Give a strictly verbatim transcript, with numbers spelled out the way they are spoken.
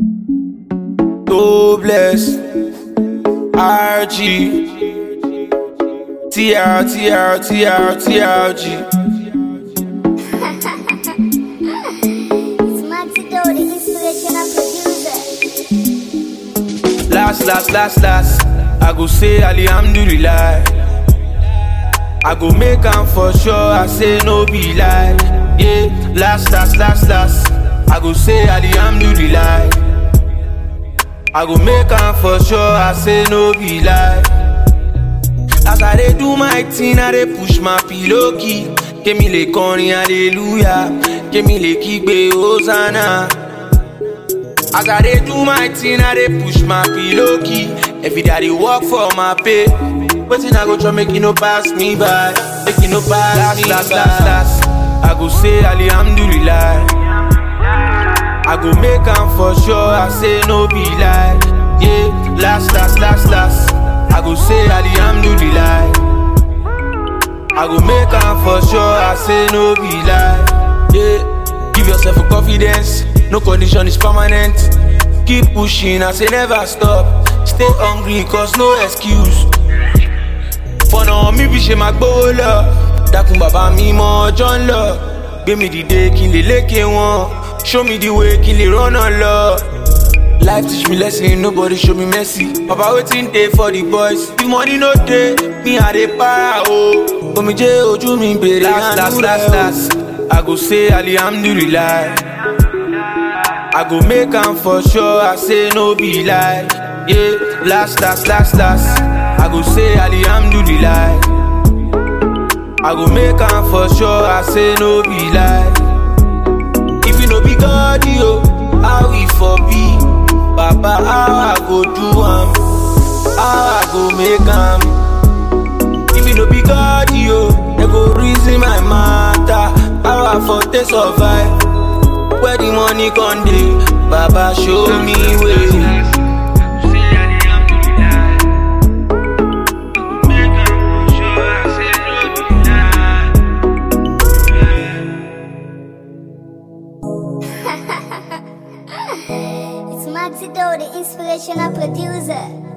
Hopeless, R G, T R, T R, T R, T R G. It's Maxido, the inspirational producer. Last, last, last, last, I go say Alhamdulillah. I go make am for sure, I say no be lie. Yeah, last, last, last, last, I go say Alhamdulillah. I go make am for sure, I say no be lie. As I dey do my thing, I dey push my pillow key. Kémi lè kọrin hallelujah, kémi lè kígbe hosanna. As I dey do my thing, I dey push my pillow key. Every day I dey work for my pay. Wetin I go try make you no pass me by, make you no pass me by. Last, last, last, I go say Alhamdulillah. I go make am for sure, I say no be lie. Yeah, last, last, last, last, I go say Alhamdulillah. I go make am for sure, I say no be lie. Yeah, give yourself a confidence, no condition is permanent. Keep pushing, I say never stop. Stay hungry, cause no excuse. Fọ̀nà mi bí ṣe máa gbówó lọ. Dákun bàbá mi mọ ọjọ́ ń lọ. Gbé mi dìde kí n lè lékè wọn. Show me the way, kill it, run on love. Life teach me lesson, nobody show me mercy. Papa waiting day for the boys. The money no day, me a dey para oh. But me jay ojú mi bèrè last, last, last, last. I go say Alhamdulillah. I go make am for sure, I say no be lie. Yeah, last, last, last, last. I go say Alhamdulillah. I go make am for sure, I say no be lie. No be God, yo, how we for be? Papa, how I go do am? How I go make am? If you no be God, yo, they go reason my matter. How I for to survive? Where the money come dey? Baba, show me way. It's Maxido, the inspirational producer.